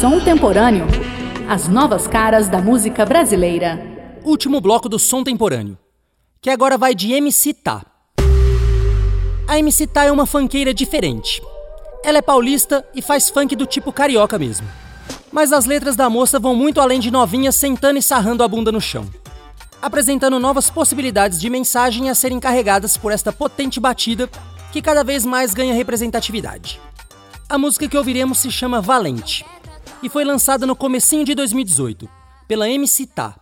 Som Temporâneo. As novas caras da música brasileira. Último bloco do Som Temporâneo, que agora vai de MC Tá. A MC Tá é uma funkeira diferente. Ela é paulista e faz funk do tipo carioca mesmo. Mas as letras da moça vão muito além de novinhas sentando e sarrando a bunda no chão, apresentando novas possibilidades de mensagem a serem carregadas por esta potente batida que cada vez mais ganha representatividade. A música que ouviremos se chama Valente e foi lançada no comecinho de 2018 pela MC Tá.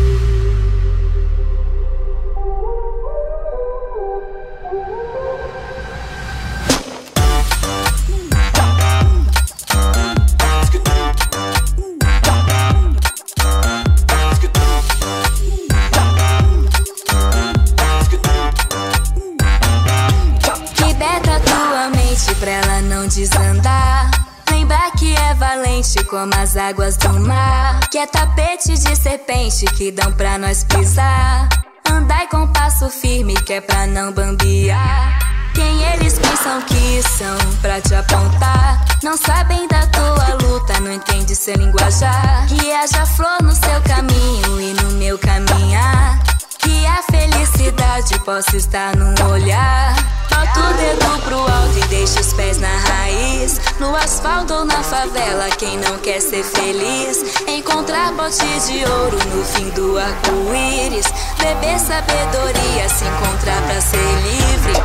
Pra ela não desandar, lembrar que é valente como as águas do mar, que é tapete de serpente que dão pra nós pisar. Andai com passo firme que é pra não bambear. Quem eles pensam que são pra te apontar, não sabem da tua luta, não entende seu linguajar. Que haja flor no seu caminho e no meu caminhar, que a felicidade possa estar num olhar. Bota o dedo pro alto e deixa os pés na raiz, no asfalto ou na favela, quem não quer ser feliz, encontrar bote de ouro no fim do arco-íris, beber sabedoria, se encontrar pra ser livre.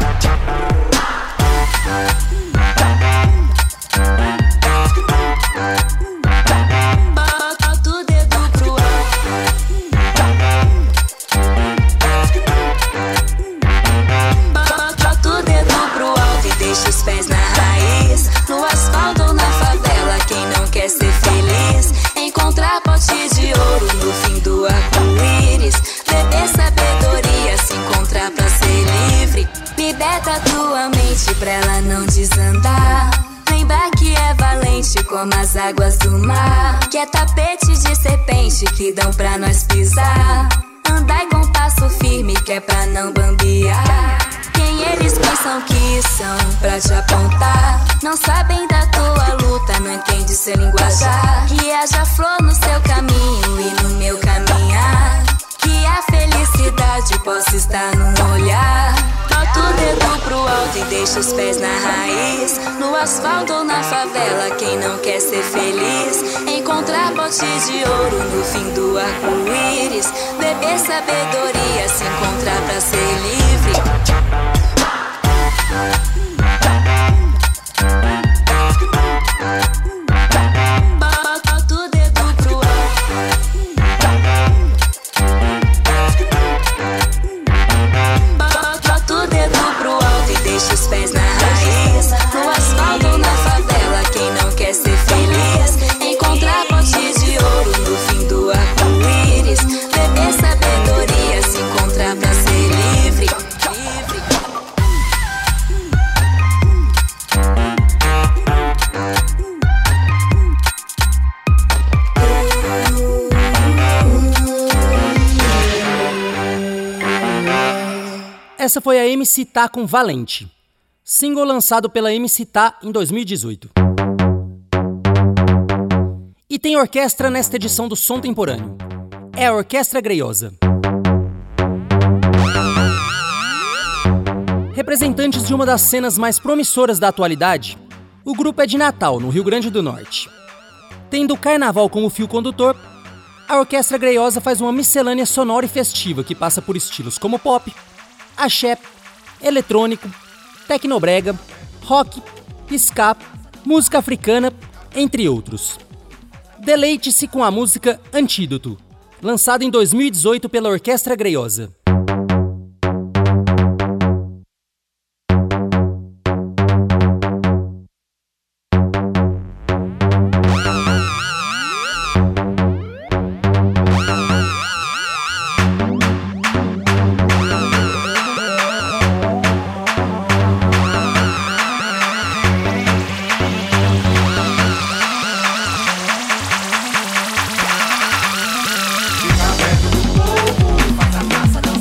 Deixa os pés na raiz, no asfalto ou na favela, quem não quer ser feliz, encontrar pote de ouro no fim do arco-íris, beber sabedoria, se encontrar pra ser livre. Liberta tua mente pra ela não desandar, lembrar que é valente como as águas do mar, que é tapete de serpente que dão pra nós pisar. Andai com passo firme que é pra não bambear. Quem eles pensam que são pra te apontar, não sabem da tua luta, não entende seu linguajar. Que haja flor no seu caminho e no meu caminhar, que a felicidade possa estar num olhar. Bota o dedo pro alto e deixa os pés na raiz, no asfalto ou na favela, quem não quer ser feliz, encontrar bote de ouro no fim do arco-íris, beber sabedoria, se encontrar pra ser livre. Bota o dedo pro alto, bota o dedo pro alto e deixa os pés na raiz, no asfalto ou na favela, quem não quer ser feliz, encontrar bote de ouro no fim do arco-íris, beber sabedoria, se encontrar pra ser livre. Essa foi a MC Tá com Valente, single lançado pela MC Tá em 2018. E tem orquestra nesta edição do Som Temporâneo. É a Orquestra Greiosa. Representantes de uma das cenas mais promissoras da atualidade, o grupo é de Natal, no Rio Grande do Norte. Tendo o carnaval como fio condutor, a Orquestra Greiosa faz uma miscelânea sonora e festiva que passa por estilos como pop, axé, eletrônico, tecnobrega, rock, ska, música africana, entre outros. Deleite-se com a música Antídoto, lançada em 2018 pela Orquestra Greiosa. Faz a massa dançar.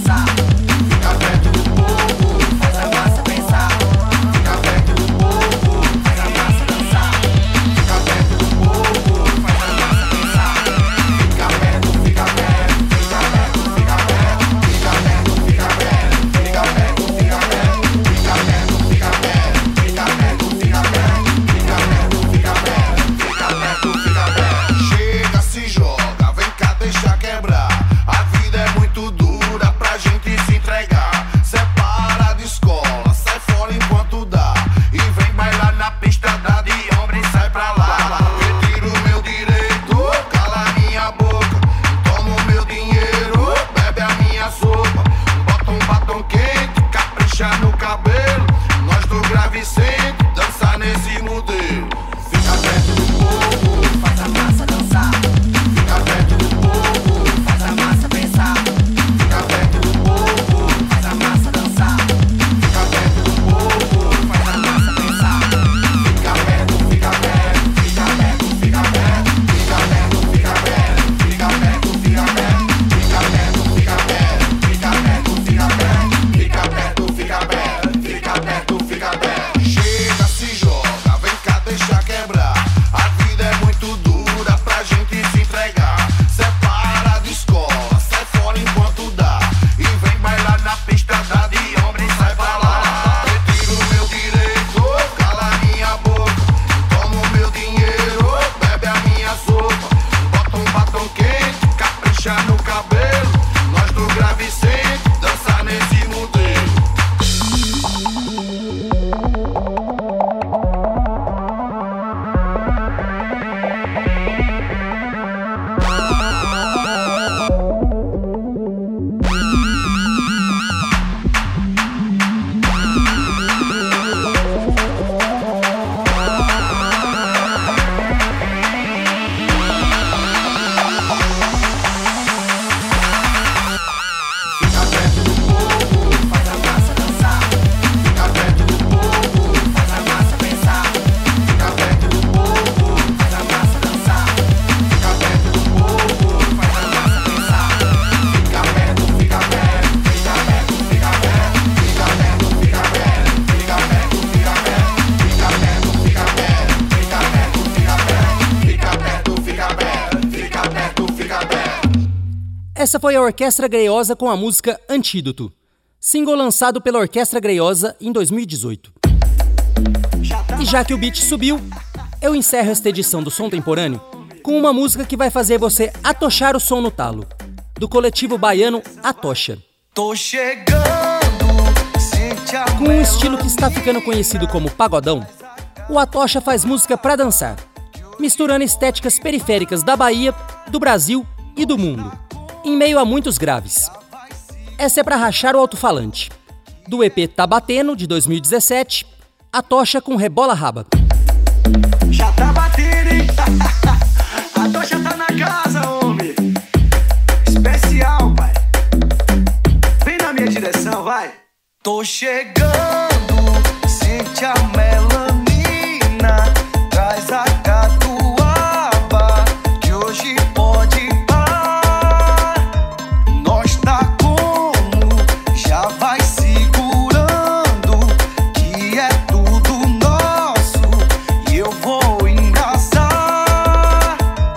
Essa foi a Orquestra Greiosa com a música Antídoto, single lançado pela Orquestra Greiosa em 2018. E já que o beat subiu, eu encerro esta edição do Som Temporâneo com uma música que vai fazer você atochar o som no talo, do coletivo baiano Atocha. Tô chegando, sente a Com um estilo que está ficando conhecido como pagodão, o Atocha faz música pra dançar, misturando estéticas periféricas da Bahia, do Brasil e do mundo, em meio a muitos graves. Essa é pra rachar o alto-falante. Do EP Tá Batendo, de 2017, Atocha com Rebola Raba. Já tá batendo, hein? A tocha tá na casa, homem. Especial, pai. Vem na minha direção, vai. Tô chegando, sente a melanina. Traz a catuaba, que hoje pode parar. Nós tá como, já vai segurando, que é tudo nosso, e eu vou engraçar.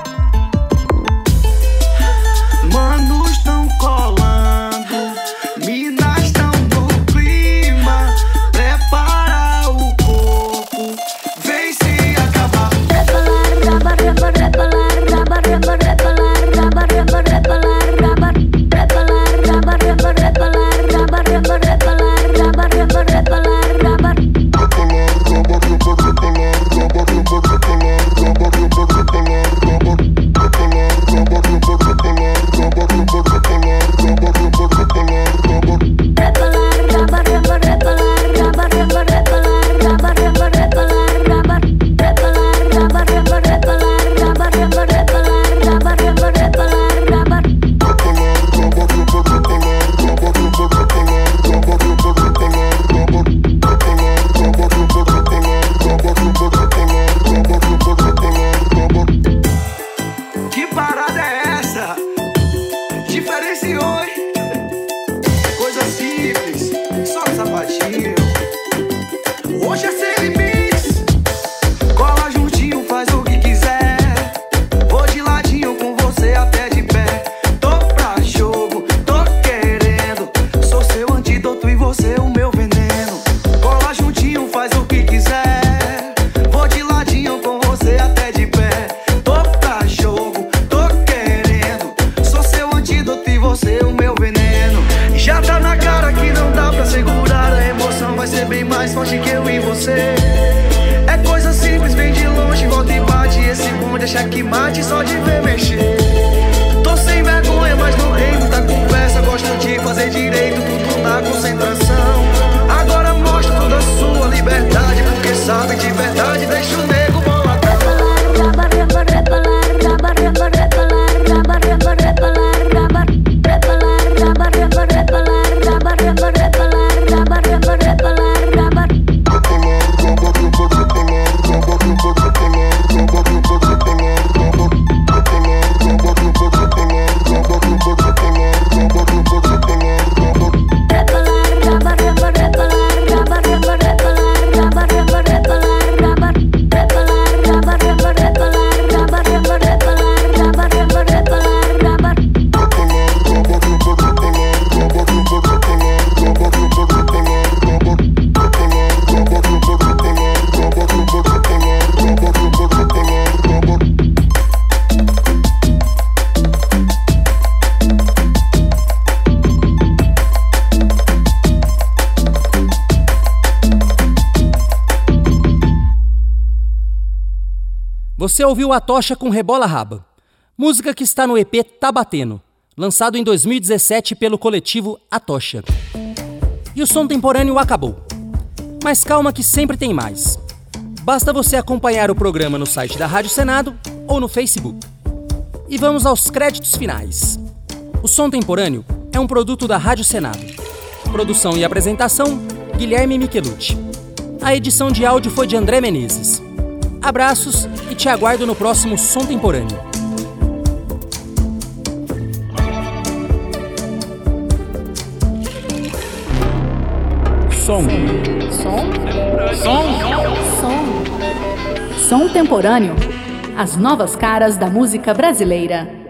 Manos tão colando, minas tão no clima. Prepara o corpo, vem se acabar. Que parada é essa? Diferenciou, hein? Coisa simples, só um sapatinho. Hoje é sem limites. Cola juntinho, faz o que quiser. Vou de ladinho com você até de pé. Tô pra jogo, tô querendo. Sou seu antídoto e você o meu veneno. Cola juntinho, faz o que quiser. Vou de ladinho com você até de pé. Tô pra jogo, tô querendo. Sou seu antídoto e você o meu veneno. Já tá na cara que não dá pra segurar. A emoção vai ser bem mais forte que eu e você. É coisa simples, vem de longe, volta e bate. Esse bonde é checkmate só de ver mexer. Tô sem vergonha, mas no reino da conversa. Gosto de fazer direito, tudo na concentração. Agora mostra toda a sua liberdade, porque sabe de verdade, deixa o nego boladão. Você ouviu Atocha com Rebola Raba, música que está no EP Tá Batendo, lançado em 2017 pelo coletivo Atocha. E o Som Temporâneo acabou. Mas calma que sempre tem mais. Basta você acompanhar o programa no site da Rádio Senado ou no Facebook. E vamos aos créditos finais. O Som Temporâneo é um produto da Rádio Senado. Produção e apresentação, Guilherme Michelucci. A edição de áudio foi de André Menezes. Abraços e te aguardo no próximo Som Temporâneo. Som. Som Temporâneo. As novas caras da música brasileira.